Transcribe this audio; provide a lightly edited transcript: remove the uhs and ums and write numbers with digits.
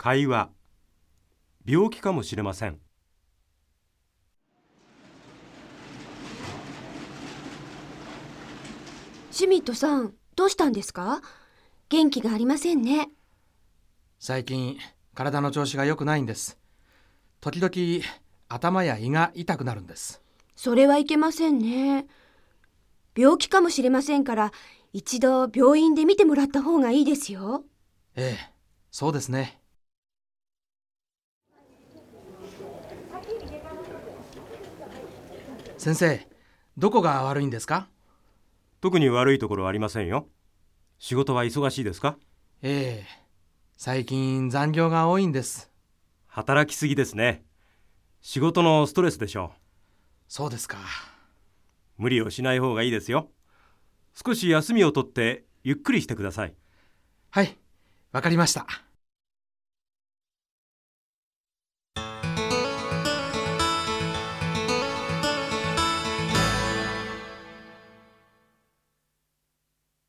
会話、病気かもしれません。 シュミットさん、どうしたんですか？元気がありませんね。 最近体の調子が良くないんです。時々頭や胃が痛くなるんです。 それはいけませんね。病気かもしれませんから、一度病院で見てもらった方がいいですよ。 ええ、そうですね。先生、どこが悪いんですか？ 特に悪いところはありませんよ。仕事は忙しいですか？ ええ、最近残業が多いんです。 働きすぎですね。仕事のストレスでしょそうですか。 う。無理をしない方がいいですよ。少し休みを取ってゆっくりしてください。 はい、わかりました。